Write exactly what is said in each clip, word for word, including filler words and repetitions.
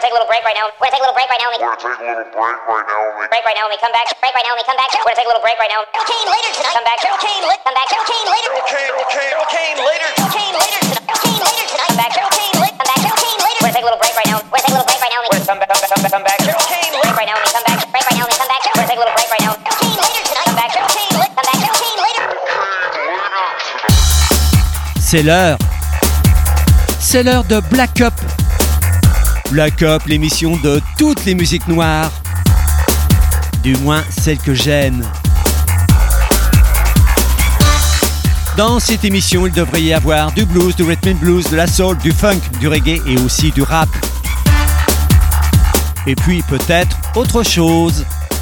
take a little break right now. We're gonna take a little break right now. We're gonna take a little break right now. Break right now. When we come back. Break right now. When we come back. We're gonna take a little break right now. Okay, later tonight. Come back. Okay, come back. Okay, later. Okay, okay, okay, later. Okay, later tonight. Okay, later tonight. Back. Okay, later. Come back. Okay, later. We're gonna take a little break right now. We're gonna take a little break right now. We're gonna come back. Come back. Come back. Okay, break right now. When we come back. Break right now. When we come back. We're gonna take a little break right now. Okay, later tonight. Come back. Okay, come back. Okay, later. C'est l'heure. C'est l'heure de Black Up. Black Up, l'émission de toutes les musiques noires. Du moins celles que j'aime. Dans cette émission, il devrait y avoir du blues, du rhythm and blues, de la soul, du funk, du reggae et aussi du rap. Et puis peut-être autre chose.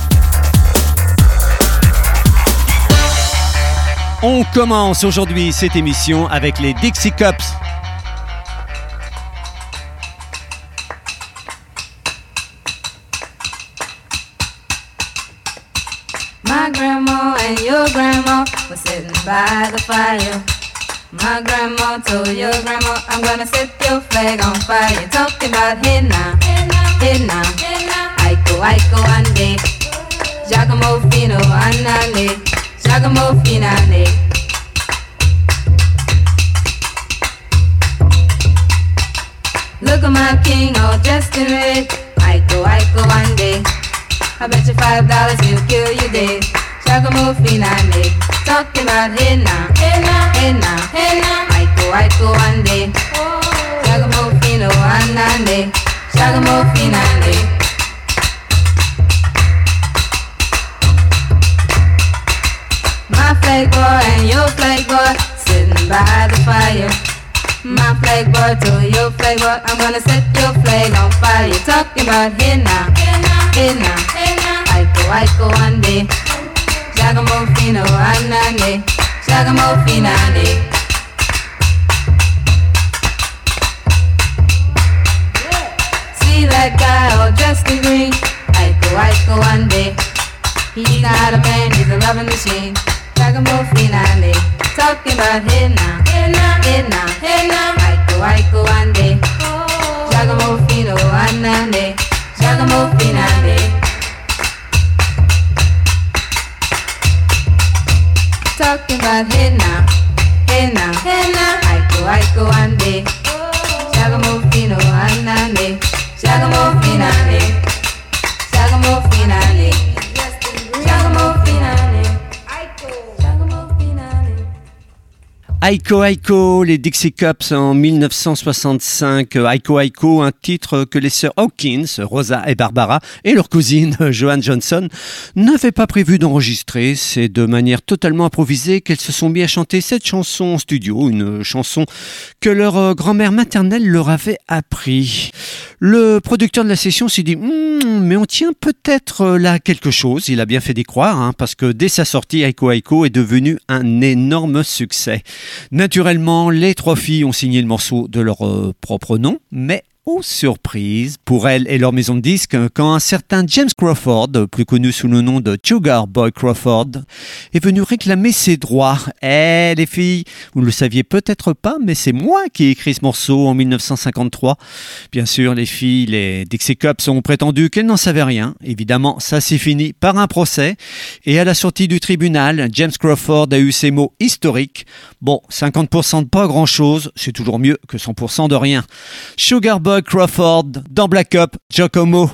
On commence aujourd'hui cette émission avec les Dixie Cups. My grandma and your grandma were sitting by the fire. My grandma told your grandma, I'm gonna set your flag on fire. Talking about hey now, hey now, Aiko, Aiko, ande, Giacomo Fino, anane, Giacomo Finane. Look at my king all dressed in red, Aiko, Aiko, ande. I bet you five dollars he'll kill you dead. Giacomo Finane, talking about hey now, hey now, hey now, hey now. Aiko, Aiko, ande. Giacomo Fino, anane, Giacomo Finane. My flag boy and your flag boy sitting by the fire. My flag boy told your flag boy, I'm gonna set your flag on fire. Talking about hey now, hey now, hey now. Aiko, Aiko, ande. Giacomo Fino, anane, Giacomo Finane. See that guy all dressed in green? Aiko, Aiko, ande. He's not a man, he's a loving machine. Giacomo Finane, talking about hey now, hey now, hey now, hey now. Aiko, Aiko, ande. Giacomo Fino, anane, Giacomo Finane. Talking about hey now, hey now, hey now. Aiko, Aiko, ande. Giacomo Fino, anane, Giacomo Finane, Giacomo Finane, Giacomo Finane, Aiko, Giacomo Finane. Aiko Aiko, les Dixie Cups en dix-neuf cent soixante-cinq. Aiko Aiko, un titre que les sœurs Hawkins, Rosa et Barbara, et leur cousine Joan Johnson n'avaient pas prévu d'enregistrer. C'est de manière totalement improvisée qu'elles se sont mis à chanter cette chanson en studio, une chanson que leur grand-mère maternelle leur avait appris. Le producteur de la session s'est dit mmm, mais on tient peut-être là quelque chose. Il a bien fait d'y croire, hein, parce que dès sa sortie, Aiko Aiko est devenu un énorme succès. Naturellement, les trois filles ont signé le morceau de leur euh, propre nom, mais oh surprise pour elles et leur maison de disques, quand un certain James Crawford, plus connu sous le nom de Sugar Boy Crawford, est venu réclamer ses droits. Eh les filles, vous ne le saviez peut-être pas, mais c'est moi qui ai écrit ce morceau en dix-neuf cent cinquante-trois. Bien sûr, les filles, les Dixie Cups ont prétendu qu'elles n'en savaient rien. Évidemment, ça s'est fini par un procès. Et à la sortie du tribunal, James Crawford a eu ces mots historiques. Bon, cinquante pour cent de pas grand-chose, c'est toujours mieux que cent pour cent de rien. Sugar Boy Crawford dans Black Up, Giacomo.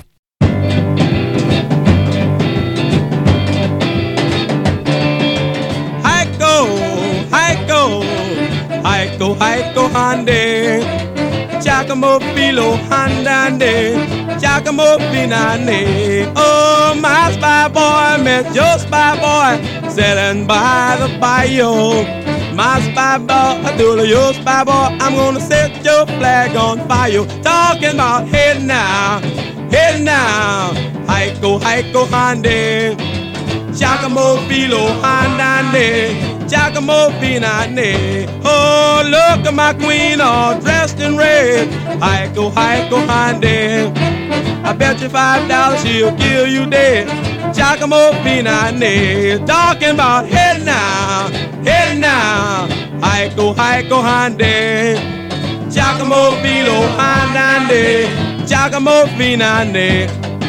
Aiko, Aiko, Aiko, Aiko, hande, Giacomo Filo, handande, Giacomo Finane. Oh, my spy boy, met your spy boy, sitting by the bayou. My spy boy, do your spy boy, I'm gonna set your flag on fire. Talking about hey now, hey now, Aiko, Aiko, hande, Giacomo Filo, handande, Giacomo Finane. Oh, look at my queen all dressed in red, Aiko, Aiko, hande. I bet you five dollars she'll kill you dead. Giacomo Finane, talking about hey now, hey now, Aiko, Aiko, hande, Giacomo Filo, handande, Giacomo Finane.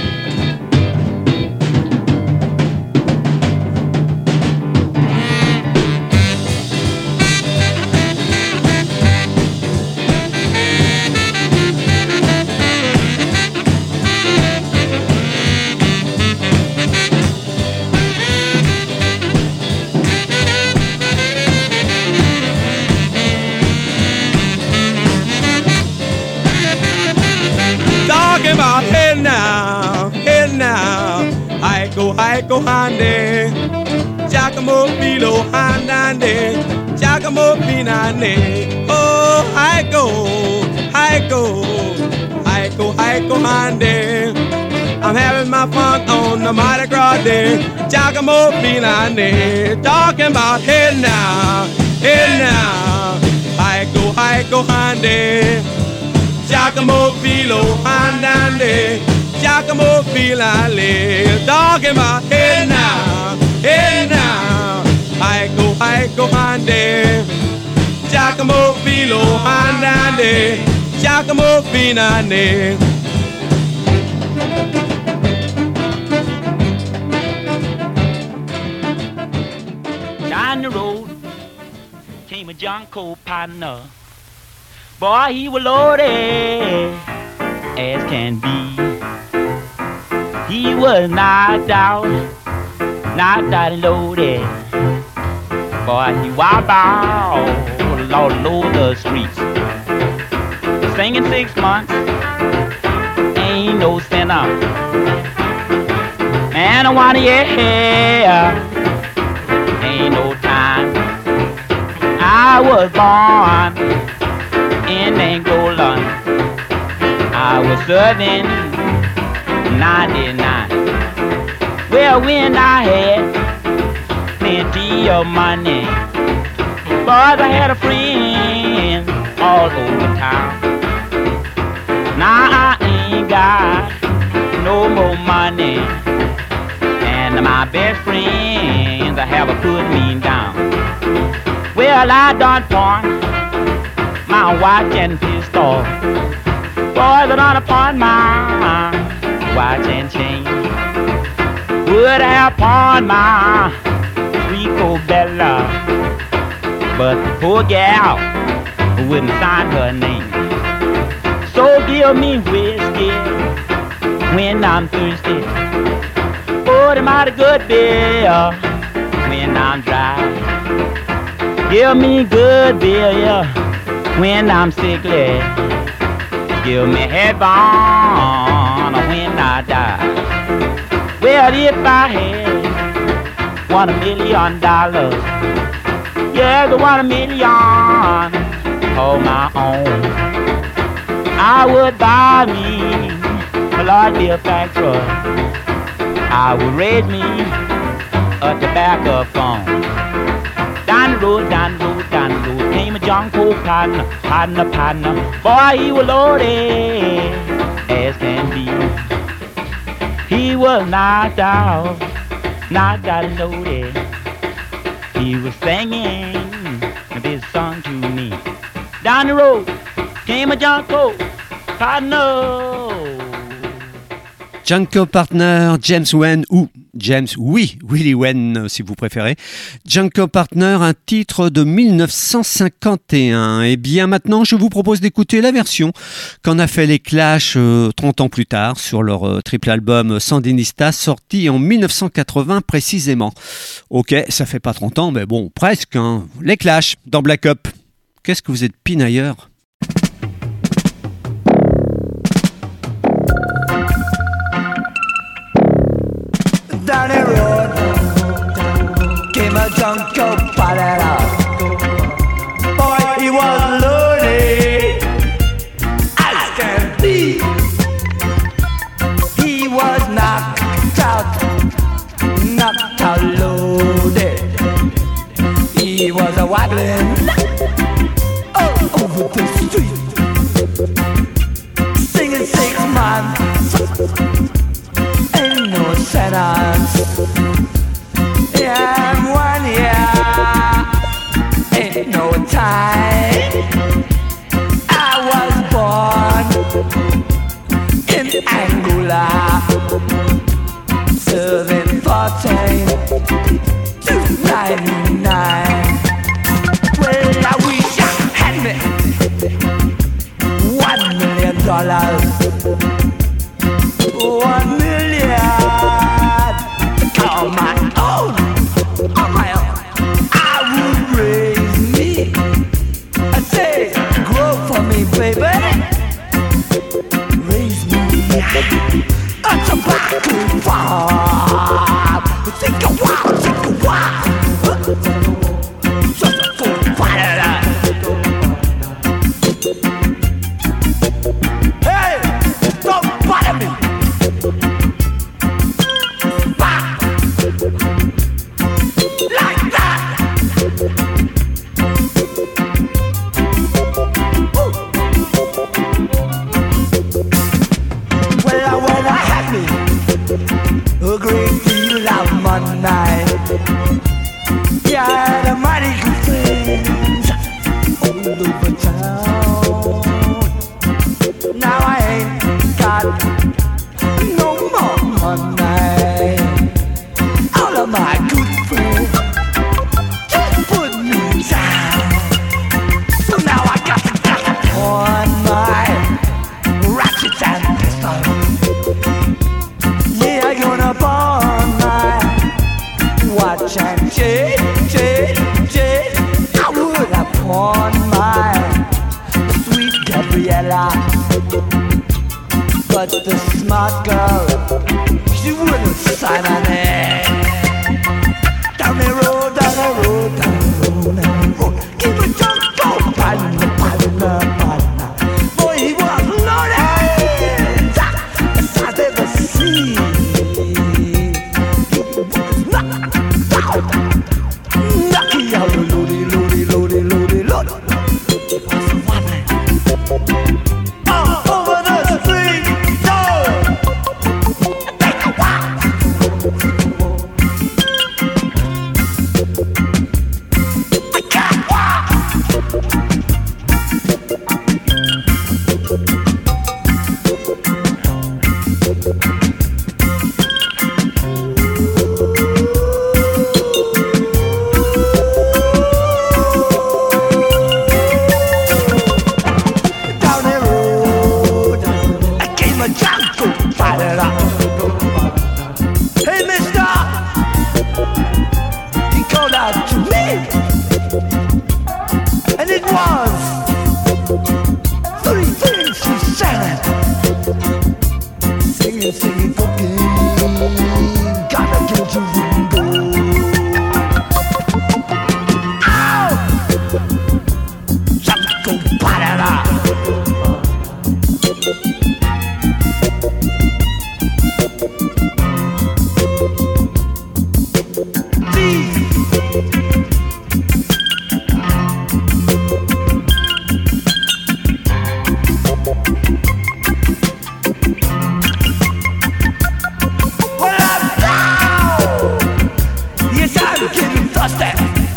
About hey now, hey now, I go, I go, hande, Giacomo Filo, handande, Giacomo Finane. Oh, I go, I go, I go, I go, hande. I'm having my fun on the Mardi Gras day, Giacomo Finane. Talking about hey now, hey now, I go, I go, hande. Giacomo Filo, andande, Giacomo Filale, talking about hey now, hey now, I go, I go, ande, Giacomo Filo, andande, Giacomo Finale. Down the road came a John Cole partner. Boy, he was loaded as can be. He was knocked out, knocked out and loaded. Boy, he wild out all over the streets. Singing six months, ain't no sinner. Man, I wanna yeah, ain't no time. I was born in Angola, I was serving ninety-nine. Well, when I had plenty of money, boys, I had a friend all over town. Now I ain't got no more money, and my best friends I have put me down. Well, I done pawn my watch and pistol. Boys, I done upon my watch and chain. Would have pawned my Rico Bella, but the poor gal wouldn't sign her name. So give me whiskey when I'm thirsty. Oh, the mighty good beer when I'm dry. Give me good beer when I'm sickly. Give me heaven when I die. Well, if I had one million dollars, yeah, the one million of my own, I would buy me a large beer factory. I would raise me a tobacco farm. Down the road, down the road, down the road came a John Cole partner, partner, partner. Boy, he was loaded as can be. He was knocked out, knocked out and loaded. He was singing this song to me. Down the road came a John Cole partner. John Cole Partner, James Wen ou James, oui, Willie Wen si vous préférez. John Cole Partner, un titre de dix-neuf cent cinquante et un. Et bien maintenant, je vous propose d'écouter la version qu'en a fait les Clash euh, trente ans plus tard sur leur euh, triple album Sandinista, sorti en dix-neuf cent quatre-vingts précisément. Ok, ça fait pas trente ans, mais bon, presque. Hein. Les Clash dans Black Up. Qu'est-ce que vous êtes pinailleurs? Down the road came a John Cole partner. Boy, he was loaded as can be. He was knocked out, knocked out loaded. He was a waggling all over the street, singing six months. Ain't no sentence. Yeah, one year. Ain't no time. I was born dollars. One million. On my own, on my own, I would raise me. I say, grow for me, baby. Raise me. A tobacco farm. Think a while, think a while. Just a fool, fire. Hey, don't bother me. Like that. Ooh. Well, when I had me a great deal of money, yeah, I had a mighty good friends all over town. Now I ain't got no more money. All of my good friends just put me down. So now I got to got on my ratchet and pistol. Yeah, I'm gonna pawn my watch and chain, chain, chain. I would have pawned my sweet Gabriella, but the smart girl, she wouldn't sign my name. Down the road, down the road, down the road, down the road. Keep it just go, partner, partner, partner. Boy, he was loaded. Inside of the sea. He was knocked out. Knocky out, loady, loady, loady, loady, loady. What's the one man? All over the street, yo. Take a walk. I can't walk. Down the road, I came a jungle fighter up. Hey, mister, he called out to me, and it was three things he said. Singing, singing cocaine, gotta get you window. Ow! Jungle fighter up. Well, I'm down. Yes, I'm getting thirsty.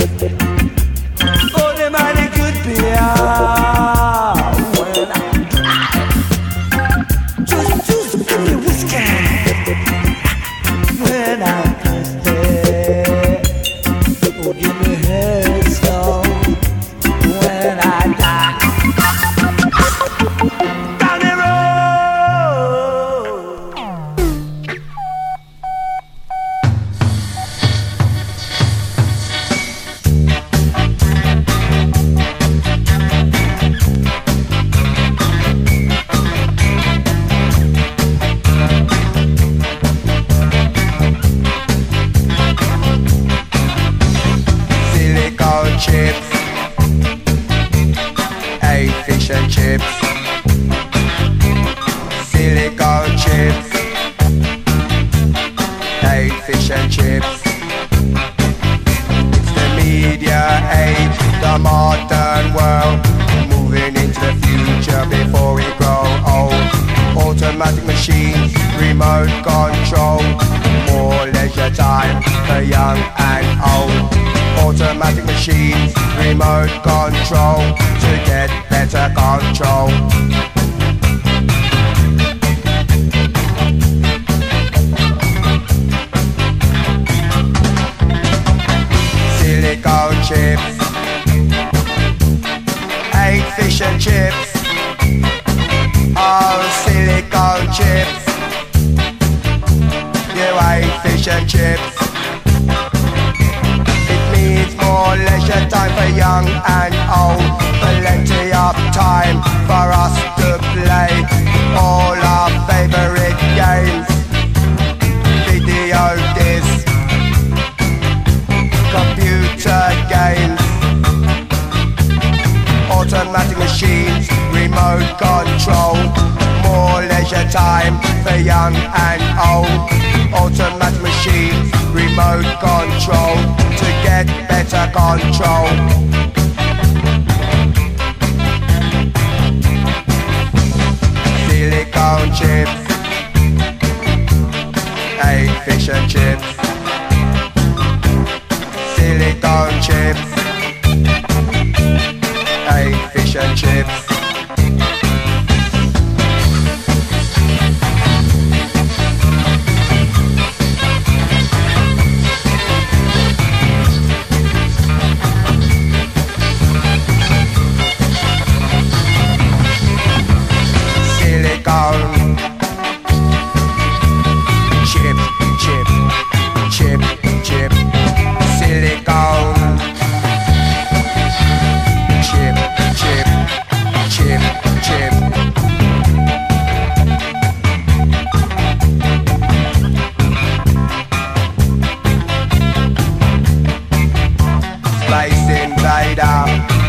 Oh, they mighty good beer when I'm dry. Just, just give me whiskey when I'm thirsty. Oh, give me headstone when I die. Down the road. Silicone chips, eight fish and chips. Silicone chips, eight fish and chips. It's the media age, the modern world, moving into the future before we grow old. Automatic machines, remote control, more leisure time for young and old. Automatic machines, remote control, to get better control. Silicone chips, eight fish and chips. Oh, chips. It means more leisure time for young and old. Plenty of time for us to play all our favorite games. Video discs, computer games, automatic machines, remote control. More leisure time for young and old. Automatic machines, remote control to get better control. Silicone chips, egg, fish and chips. Silicone chips, egg, fish and chips. Chip, chip, chip, chip, silicone. Chip, chip, chip, chip. Space Invader.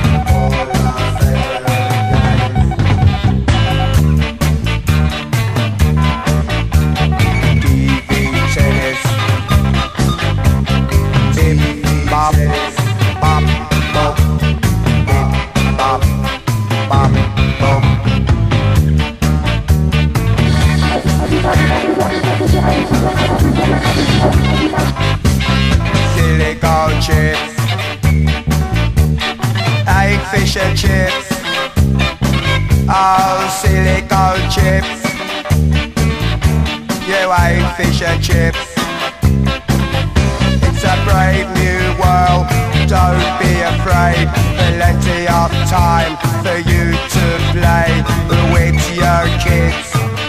Silicone chips, egg, fish and chips. Oh, silicone chips, you egg, fish and chips. It's a brave new world, don't be afraid. Plenty of time for you to play with your kids.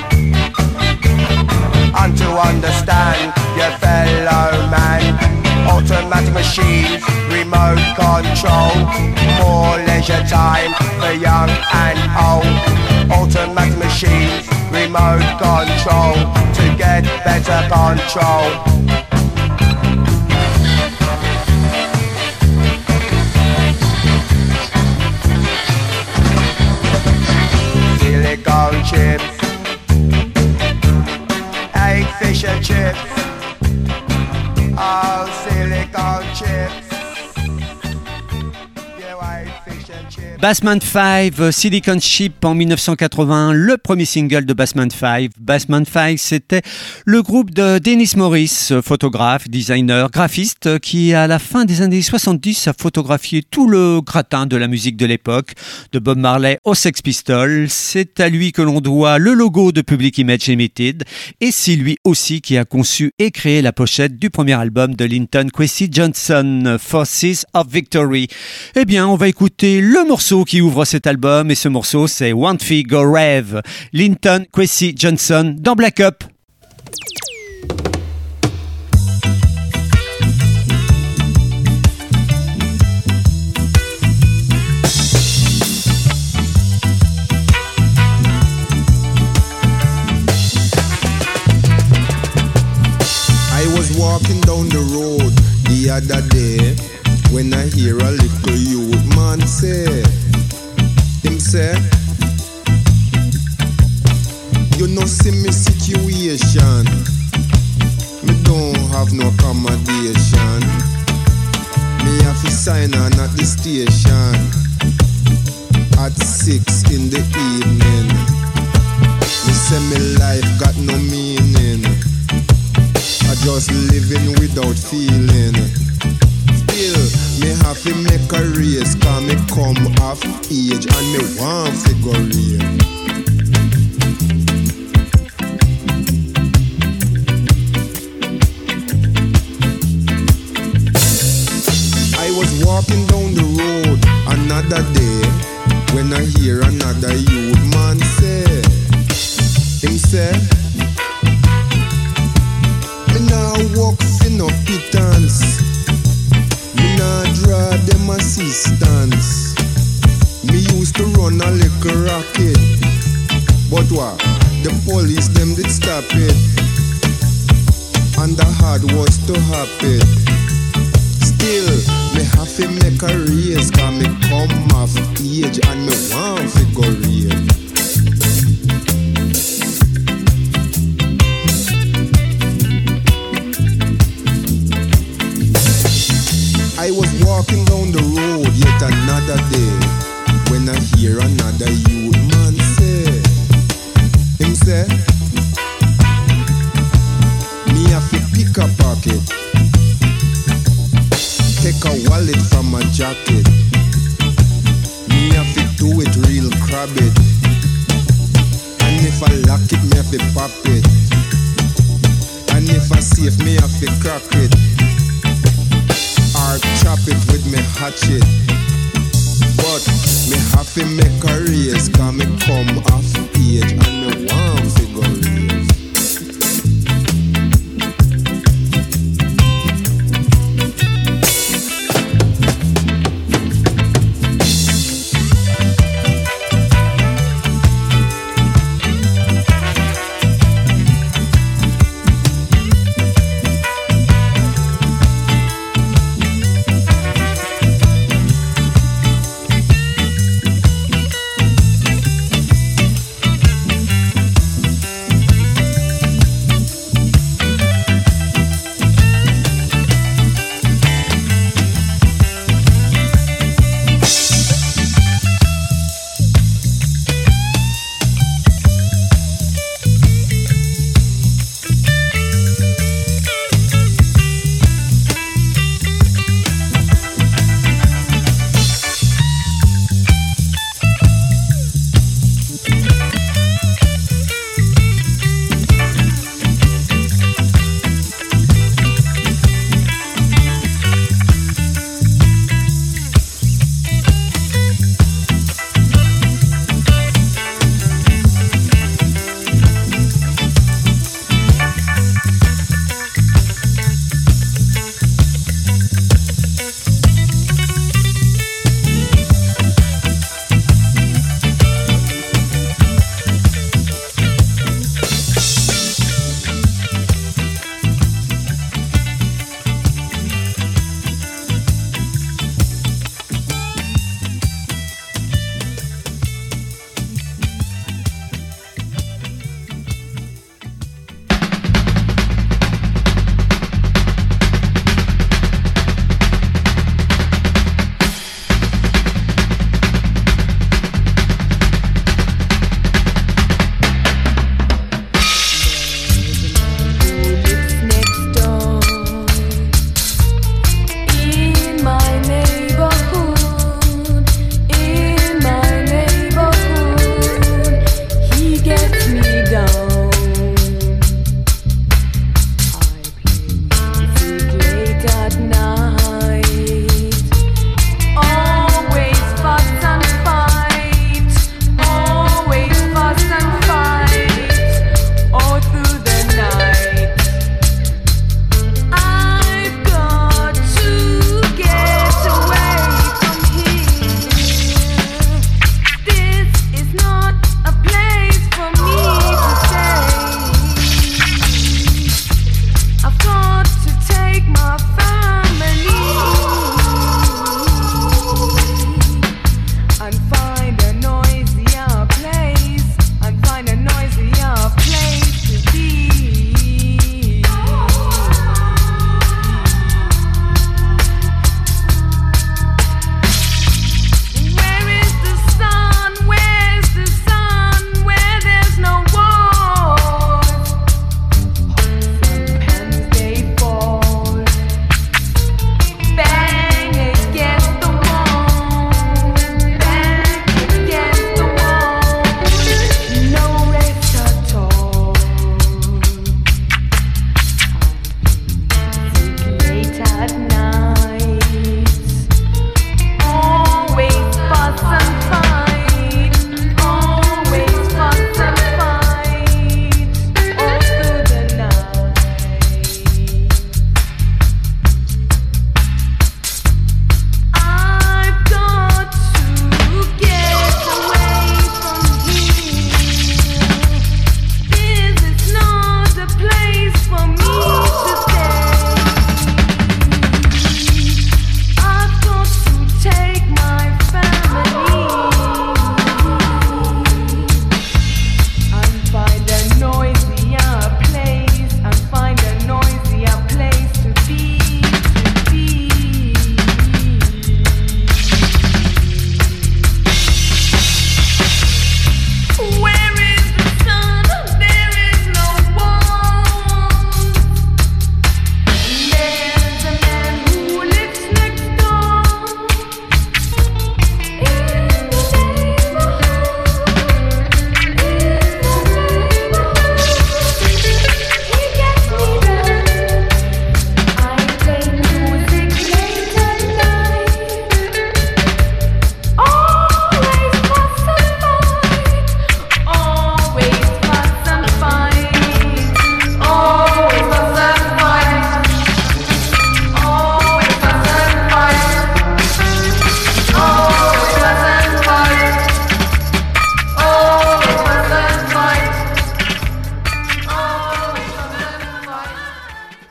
And to understand your fellow man. Automatic machines, remote control. More leisure time for young and old. Automatic machines, remote control to get better control. Silicone chips, egg, fish and chips. Oh, silicone chips. Yeah, white fish and chips. Bassman five, Silicon Chip en mille neuf cent quatre-vingt-un, le premier single de Bassman five. Bassman five, c'était le groupe de Dennis Morris, photographe, designer, graphiste, qui à la fin des années soixante-dix a photographié tout le gratin de la musique de l'époque, de Bob Marley aux Sex Pistols. C'est à lui que l'on doit le logo de Public Image Limited et c'est lui aussi qui a conçu et créé la pochette du premier album de Linton Kwesi Johnson, Forces of Victory. Eh bien, on va écouter le morceau qui ouvre cet album et ce morceau c'est One Fig Go Rave, Linton Kwesi Johnson dans Black Up. I was walking down the road the other day when I hear a little youth man say, him say, you know see me situation, me don't have no accommodation, me have to sign on at the station at six in the evening, me say me life got no meaning, I just living without feeling. Still, me have to make a race, cause me come off age and me want figure real. I was walking down the road another day when I hear another youth man say, him say, Me nah walk for no pittance. Me nah draw them assistance. Me used to run a little rocket, but what? The police them did stop it, and the hard was to happen. Still, me have to make a race, cause me come off age and me want to go real. I was walking down the road yet another day, when I hear another youth man say, him say, me have to pick a pocket, take a wallet from my jacket. Me have to do it real crab it, and if I lock it, me have to pop it, and if I safe, me have to crack it, or chop it with me hatchet. But me have to make a race, cause me come off age and me want to go race.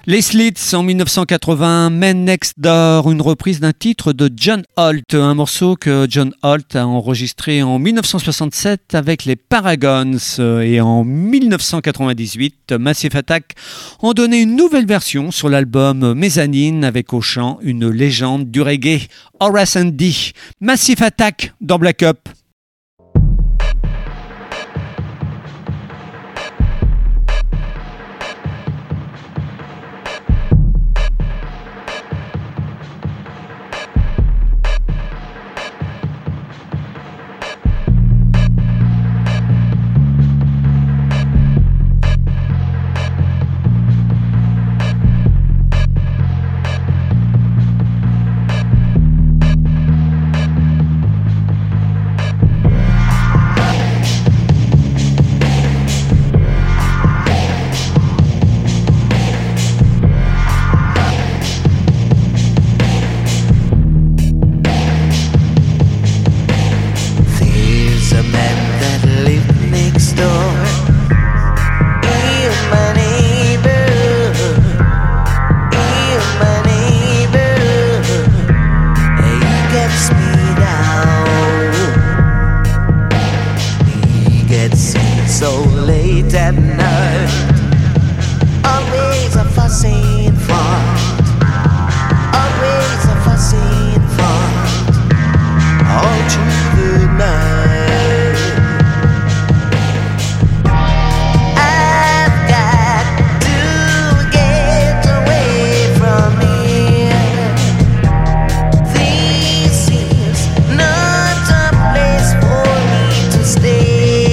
Les Slits en mille neuf cent quatre-vingts, Men Next Door, une reprise d'un titre de John Holt, un morceau que John Holt a enregistré en mille neuf cent soixante-sept avec les Paragons, et en mille neuf cent quatre-vingt-dix-huit, Massive Attack ont donné une nouvelle version sur l'album Mezzanine avec au chant une légende du reggae, Horace Andy. Massive Attack dans Black Up.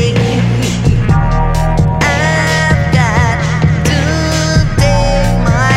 My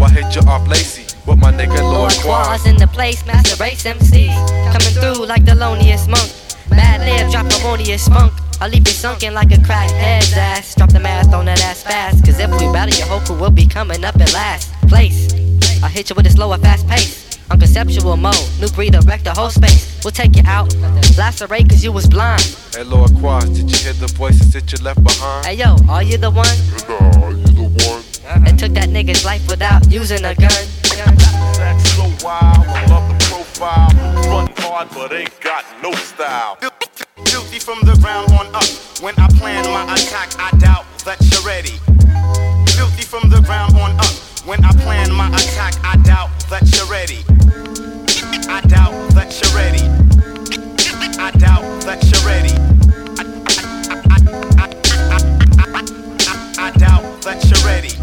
I hit you off lacy with my nigga Lord Quaz. In the place, master race M Cs coming through like the loneliest monk. Mad lib, drop harmonious funk. I'll leave you sunken like a crackhead's ass. Drop the math on that ass fast, cause if we battle, your whole crew will be coming up in last place. I'll hit you with a slower, fast pace. On conceptual mode, new breed of wreck the whole space. We'll take you out, lacerate cause you was blind. Hey Lord Quaz, did you hear the voices that you left behind? Hey yo, are you the one? Nah, are you the one? That took that nigga's life without using a gun. That's so wild, I love the profile. Run hard but ain't got no style. Filthy from the ground on up. When I plan my attack, I doubt that you're ready. Filthy from the ground on up. When I plan my attack, I doubt that you're ready. I doubt that you're ready. I doubt that you're ready. I, I, I, I, I, I doubt that you're ready.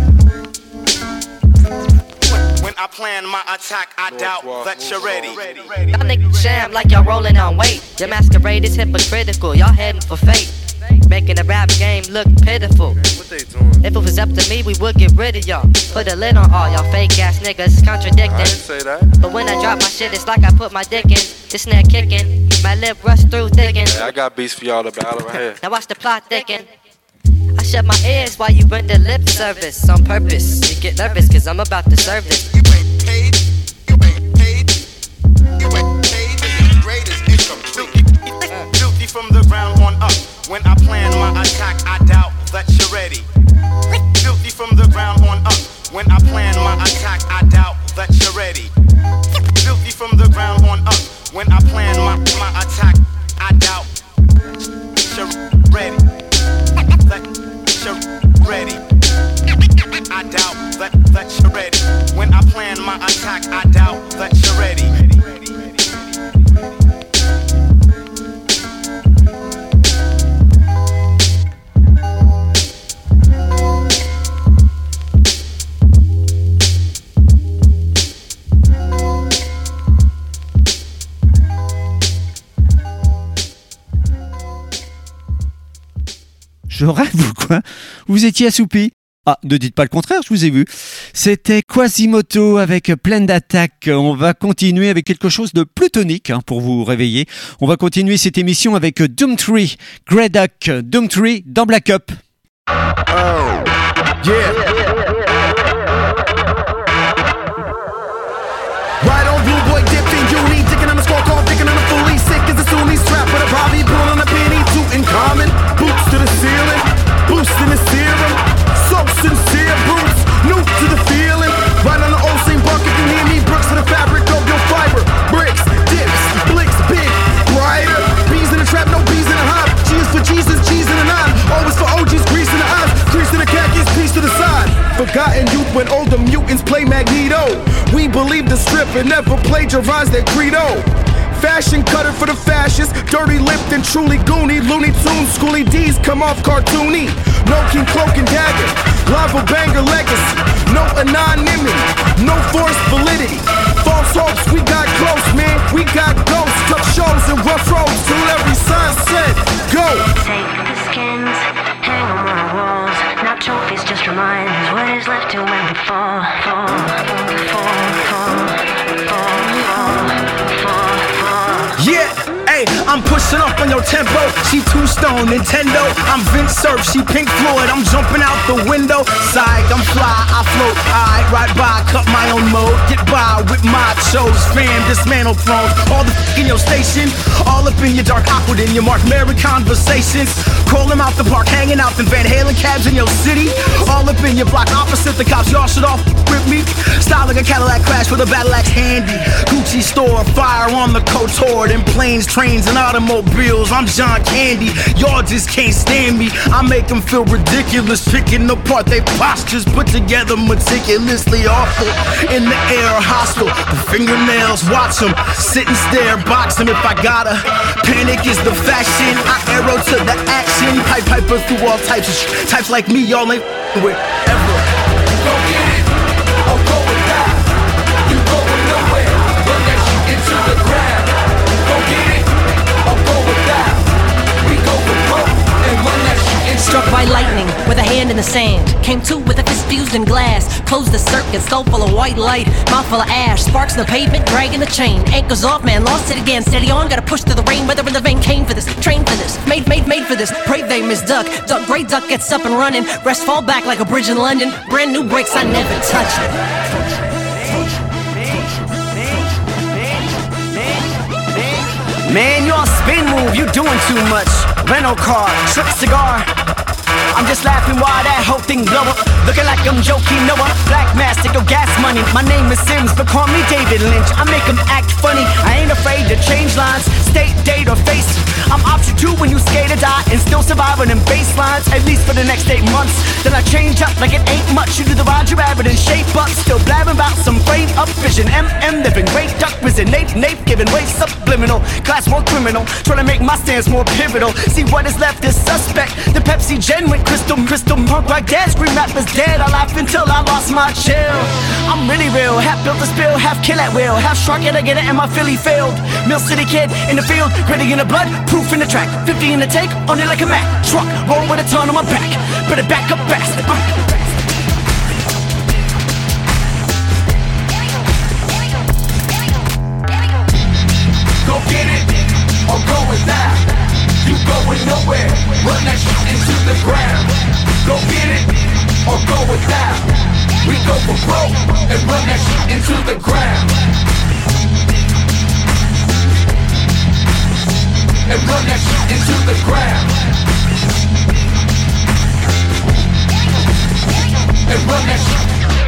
When I plan my attack, I doubt that you're ready. Y'all niggas sham like y'all rolling on weight. Your masquerade is hypocritical, y'all heading for fate. Making the rap game look pitiful. What they doing? If it was up to me, we would get rid of y'all. Put a lid on all y'all fake ass niggas contradicting. I didn't say that. But when I drop my shit, it's like I put my dick in. This snare kicking, my lip rush through thicken. Hey, I got beats for y'all to battle right here. Now watch the plot thicken. I shut my ears while you render lip service on purpose. You get nervous cause I'm about to serve this. You ain't paid, you ain't paid, you ain't paid to be the greatest income. Filthy, filthy from the ground on up. When I plan my attack, I doubt that you're ready. Filthy from the ground on up. When I plan my attack, I doubt that you're ready. Filthy from the ground on up. When I plan my, my attack, I doubt you're ready. That you're ready. I doubt that, that you're ready. When I plan my attack, I doubt that you're ready. Je rêve ou quoi? Vous étiez assoupi? Ah, ne dites pas le contraire, je vous ai vu. C'était Quasimoto avec pleine d'attaques. On va continuer avec quelque chose de plus tonique hein, pour vous réveiller. On va continuer cette émission avec Doomtree, Grey Duck, Doomtree dans Black Up. Oh, yeah. Right on, blue boy dipping, uni, digging on the scorecard, digging on the fully sick as a Sunni strap, but I probably pulling on a penny, two in common, boots to the ceiling, boosting the serum, so sincere, boots, new to the feeling, right on the old same bucket, you hear me, bricks to the fabric of your fiber, bricks, dips, blicks, big, brighter, bees in the trap, no bees in the hive, G's for Jesus, G's in the nine, always for O G's, grease in the eyes, grease in the khakis, piece to the side, forgotten youth when older mutants play Magneto. We believe the strip and never plagiarize their credo. Fashion cutter for the fascists, dirty lipped and truly goony. Looney Tunes, schooly D's come off cartoony. No king, cloak and dagger, lava banger legacy. No anonymity, no forced validity. False hopes, we got close, man. We got ghosts, tough shows and rough roads till every sign said go. Take the skins, hang them on the walls. Not trophies, just reminders what is left to when we fall, fall, fall, fall, fall, fall, fall, fall. Yeah, hey, I'm pushing up on your tempo. She two stone Nintendo. I'm Vince Cerf, she Pink Floyd. I'm jumping out the window. Psych, I'm fly, I float. I ride by, cut my own mode. Get by with my shows. Fam, dismantle thrones. All the f*** in your station. All up in your dark awkward in your Mark Mary conversations. Call them out the park, hanging out in Van Halen cabs in your city. All up in your block opposite the cops. Y'all should all with me. Style like a Cadillac crash with a battle axe handy. Gucci store, fire on the coach horde. In planes, trains, and automobiles. I'm John Candy. Y'all just can't stand me. I make them feel ridiculous. Picking apart they postures. Put together meticulously awful. In the air, hostile. The fingernails, watch them. Sit and stare, box them if I gotta. Panic is the fashion. I arrow to the action. Pipe piper through all types of sh- types like me. Y'all ain't with ever. Go get it. Or go and die. You going nowhere. Run that shit into the ground. Go get it. Or go and die. We go for broke and run that shit into Struck by lightning with a hand in the sand. Came to with a fist fused in glass. closed the circuit, skull full of white light, mouth full of ash, sparks in the pavement, dragging the chain. Anchors off, man, lost it again. Steady on, gotta push through the rain. Weather in the vein came for this, trained for this, made, made, made for this. Brave they miss duck, duck, great duck gets up and running. Rest fall back like a bridge in London. Brand new brakes, I never touch it. Man, you on spin move, you doing too much. Rental car, trip cigar. I'm just laughing while that whole thing blow up. Looking like I'm joking, Noah. Black mask, take your gas money. My name is Sims, but call me David Lynch. I make them act funny. I ain't afraid to change lines, state, date, or face. I'm option two when you skate or die and still survive on them bass lines, at least for the next eight months. Then I change up like it ain't much. You do the Roger Rabbit and shape up. Still blabbing about some brain up vision. M M living, great duck risen. Nape, nape, giving way subliminal. Class one criminal, trying to make my stance more pivotal. See what is left is suspect. The Pepsi Gen went crystal, crystal punk like that. Scream rappers dead. I laugh until I lost my chill. I'm really real, half built to spill, half kill at will. Half shark and I get it and my Philly failed. Mill City kid in the field, gritty in the blood, proof in the track. fifty in the tank, on it like a Mack truck. Roll with a ton on my back, better back up fast. uh. Go get it, or go without. You going nowhere, run that shit into the ground. Go get it, or go without. We go for broke, and run that shit into the ground. And run that shit into the ground. And run that shit.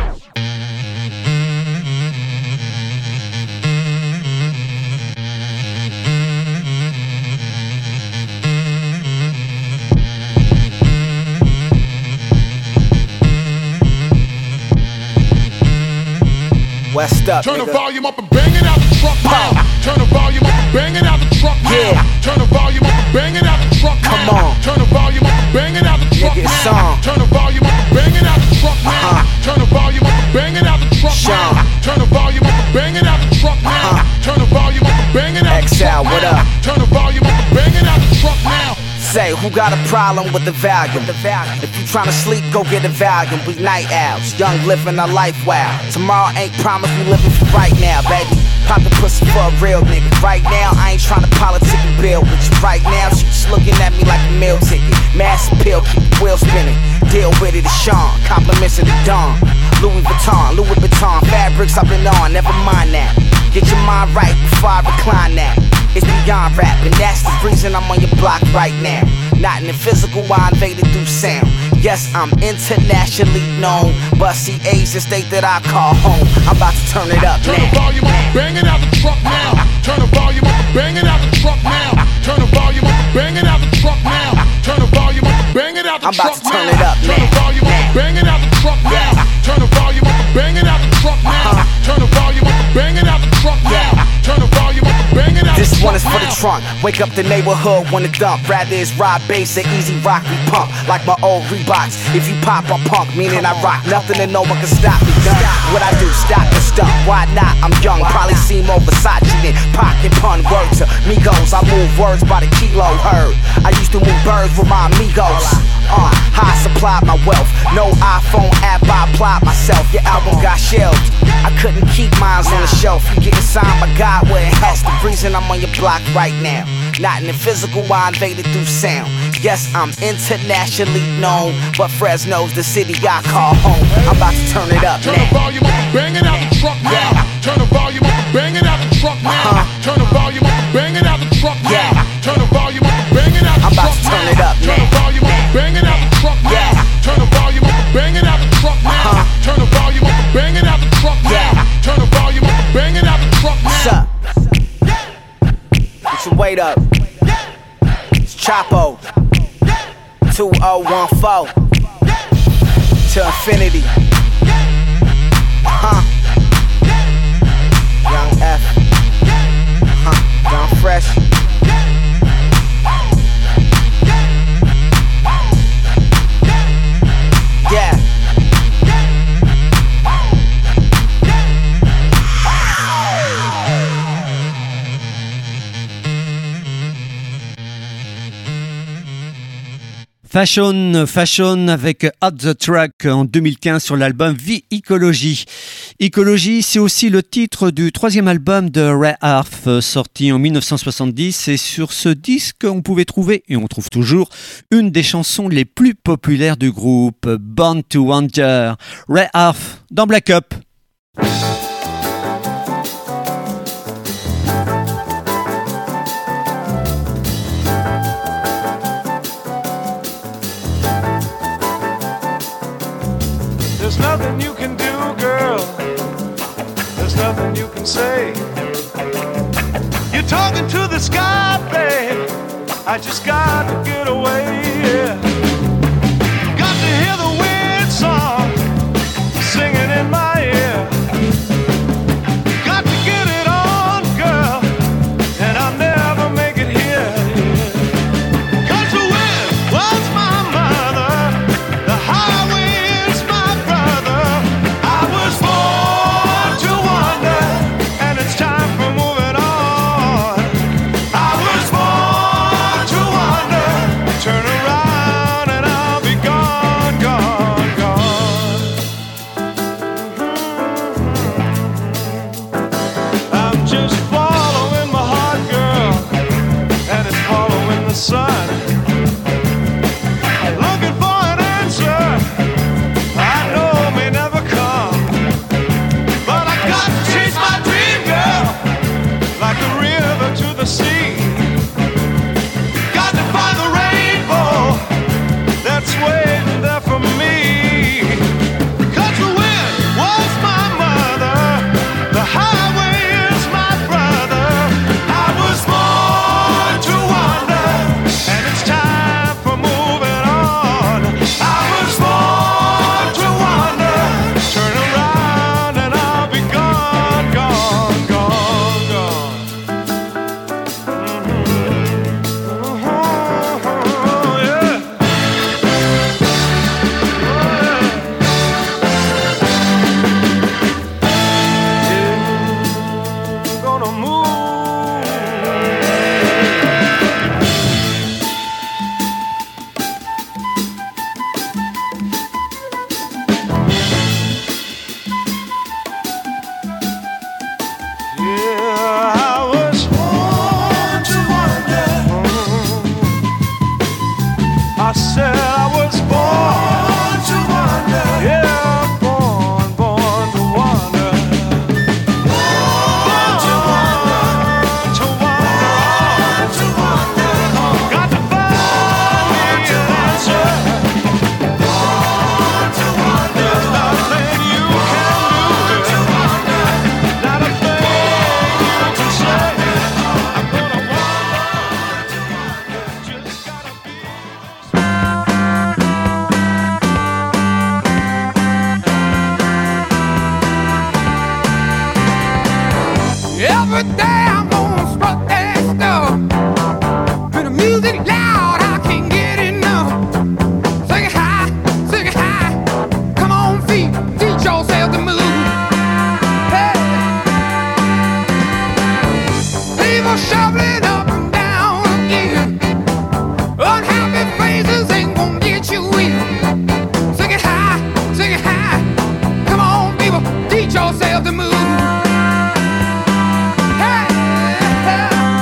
West up, Turn nigga. the volume up and bang it out the truck now. Turn the volume up and bang it out the truck now. Yeah. Turn the volume up and bang it out the truck now. Come on. Turn the volume up and bang it out the truck Nigga, it's now. on. Turn the volume up and bang it out the truck now. Uh-huh. Turn the volume up and bang it out the truck Sean. now. Turn the volume up and bang it out the truck now. Uh-huh. Turn the volume up and bang it out the X L, truck what now. up? Turn the volume up and bang it out the truck now. Say, who got a problem with the Valium? If you tryna sleep, go get a Valium. We night owls, young living a life wild. Tomorrow ain't promised, we living for right now, baby. Pop the pussy for a real nigga. Right now, I ain't tryna politic and build with you. Right now, she just looking at me like a meal ticket. Mass appeal, keep the wheel spinning. Deal with it, it's Sean. Compliments of the dawn. Louis Vuitton, Louis Vuitton. Fabrics I've been on, never mind that. Get your mind right before I recline that. It's beyond rap, and that's the reason I'm on your block right now. Not in the physical, I invaded through sound. Yes, I'm internationally known, but see A's the state that I call home. I'm about to turn it up Turn now. the volume up and bang it out the truck now. Turn the volume up and bang it out the truck now. Turn the volume up and bang it out the truck now. Turn the volume up and bang it out the I'm truck about to turn now. it up Turn the now. volume up and bang it out the truck now. Turn the volume up and bang it out the truck now. Turn the volume up and bang it out the truck now. Turn the volume up and bang it out the truck now. This one is for the trunk. Wake up the neighborhood when the dump. Rather it's ride bass and easy rock we pump. Like my old Reeboks. If you pop, I punk. Meaning I rock. Nothing and no one can stop me. Done. What I do, stop the stuff. Why not? I'm young. Probably see more Versace than pocket pun. Word to Migos. I move words by the kilo heard. I used to move birds with my amigos. Uh, how I supplied my wealth. No iPhone app, I applied myself. Your album got shelved. I couldn't keep mines on the shelf. You getting signed by God where it has. The reason I'm on your block right now. Not in the physical, I invaded through sound. Yes, I'm internationally known, but Fresno's the city I call home. I'm about to turn it up Turn now. the volume up and bang it out the truck now. Turn the volume up and bang it out the truck now. Turn the volume up and bang it out the truck now. Turn the volume up and bang it out the I'm truck about to turn now. it up Turn the now. volume up and bang it out the truck now. Turn the volume up and bang it out the truck now. Turn the volume up and bang it out the truck now. Turn the volume up and bang it out the truck now. What's up? Get your weight up. It's Chapo. two oh one four. To infinity. Huh. Young F. Huh. Young Fresh. Yeah. Fashion, Fashion avec Hot the Track en deux mille quinze sur l'album The Ecology. Ecology, c'est aussi le titre du troisième album de Ray Harf, sorti en mille neuf cent soixante-dix. Et sur ce disque, on pouvait trouver, et on trouve toujours, une des chansons les plus populaires du groupe, Born to Wander. Ray Harf dans Black Up. There's nothing you can do, girl. There's nothing you can say. You're talking to the sky, babe. I just got to get away, yeah. Got to hear the wind song singing in my ear. Got to get it on, girl, and I'll never make it here, yeah. 'Cause the wind was my mother, the highway is my brother. I was born to wander, and it's time for moving on. I was born to wander, turn around and I'll be gone, gone, gone. I'm just following my heart, girl, and it's following the sun. Looking for an answer I know may never come, but I got to chase my dream, girl, like a river to the sea. Got to find the rainbow that's waiting there for me. 'Cause the wind was my mother, the highway is my brother. I was born to wander, and it's time for moving on. I was born to wander, turn around and I'll be gone, gone, gone, gone. Mhm. Oh, yeah. Yeah. Gonna move. Yeah, I was born to wander. I said I was born to wander. Yeah, born, born to wander. Born to wander, to wander, to wander. Got to find me an answer. Born to wander. There's nothing you can do. Not a thing you can say. I'm gonna wander to wander. Just gotta be. Every day I'm gonna strut that stuff. With the music loud, I can't get enough. Sing it high, sing it high. Come on, feet, teach yourself to move. Hey, people shuffling up and down again. Unhappy faces ain't gonna get you in. Sing it high, sing it high. Come on, people, teach yourself to move. Hey, hey.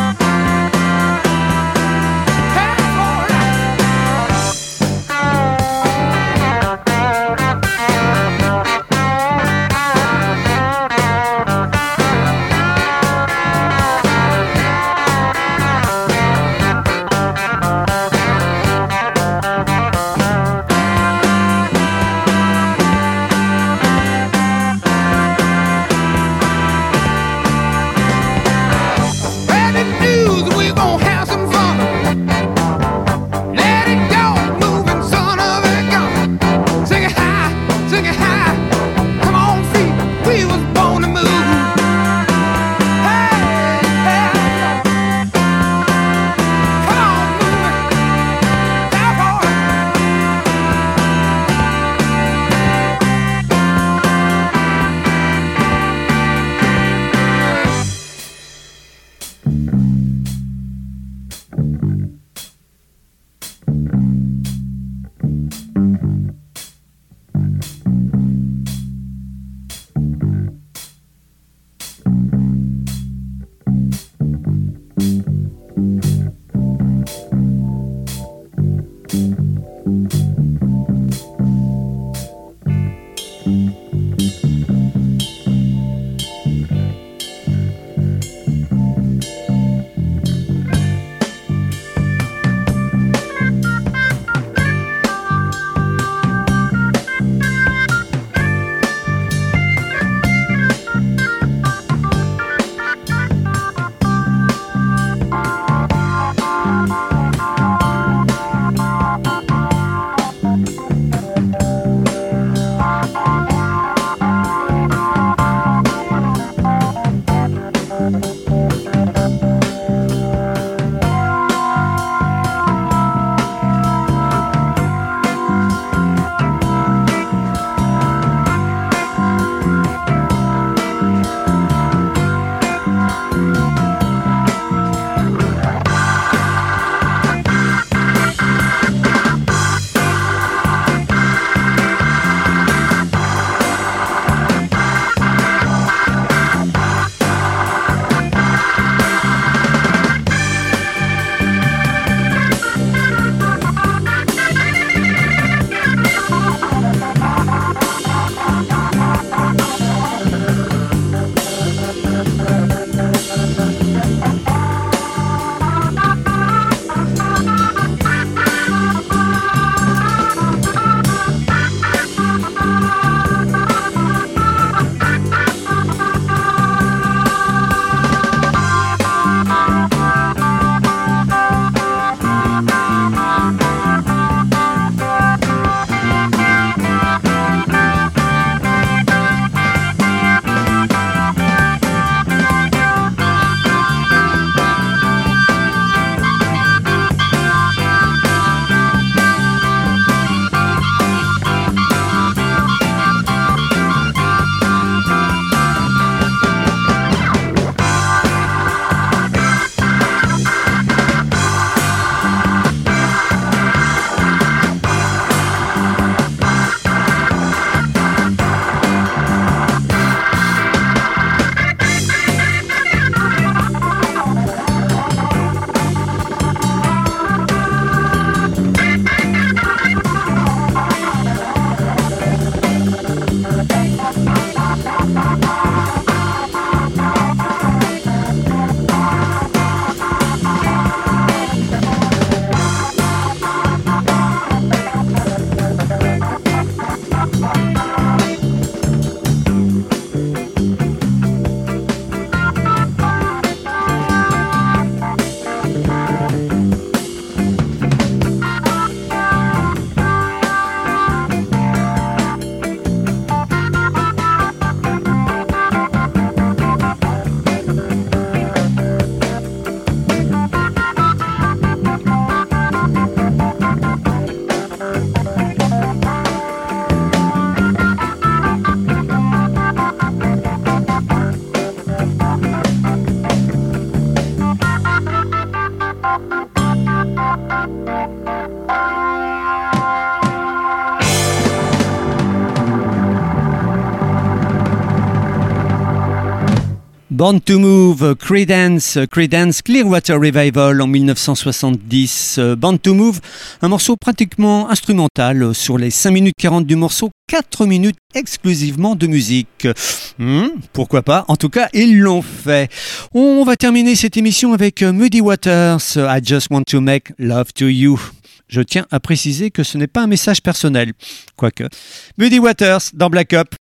Born to Move, Creedence, Creedence Clearwater Revival en dix-neuf cent soixante-dix. Born to Move, un morceau pratiquement instrumental. Sur les cinq minutes quarante du morceau, quatre minutes exclusivement de musique. Hmm, pourquoi pas? En tout cas, ils l'ont fait. On va terminer cette émission avec Muddy Waters, I Just Want to Make Love to You. Je tiens à préciser que ce n'est pas un message personnel. Quoique. Muddy Waters dans Black Up.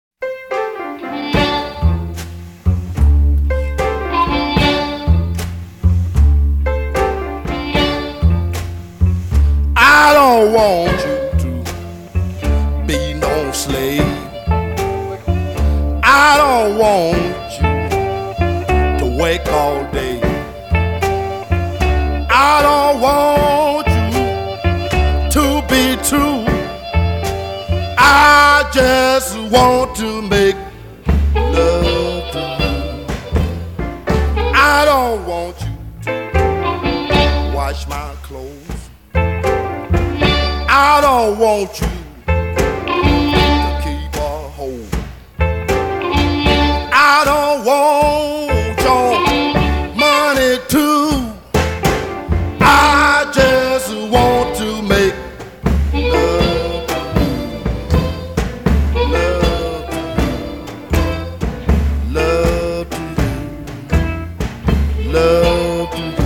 I don't want you to be no slave. I don't want you to wake all day. I don't want you to be true. I just want to make love to you. I don't want you to wash my clothes. I don't want you to keep a hold. I don't want your money too. I just want to make love to you. Love to you. Love to you. Love to you.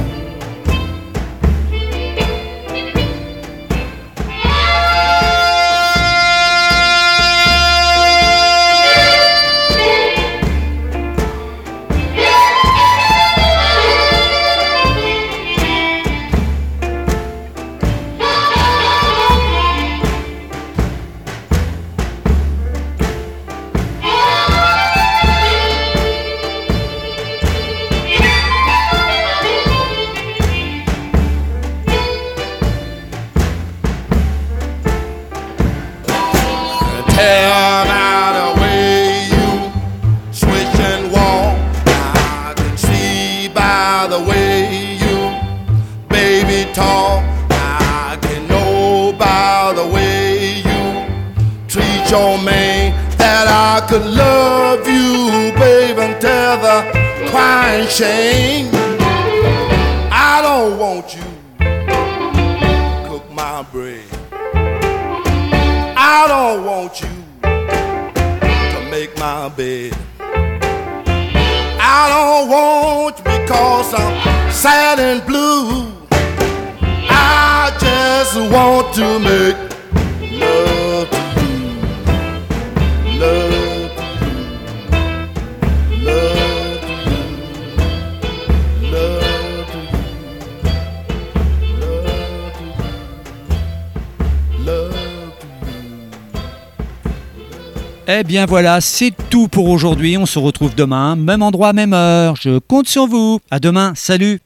Your man that I could love you, babe, until the crying shame. I don't want you to cook my bread. I don't want you to make my bed. I don't want you because I'm sad and blue. I just want to make love to you. Love to you, love to you, love to you, love to you. Eh bien voilà, c'est tout pour aujourd'hui. On se retrouve demain, même endroit, même heure. Je compte sur vous. À demain, salut.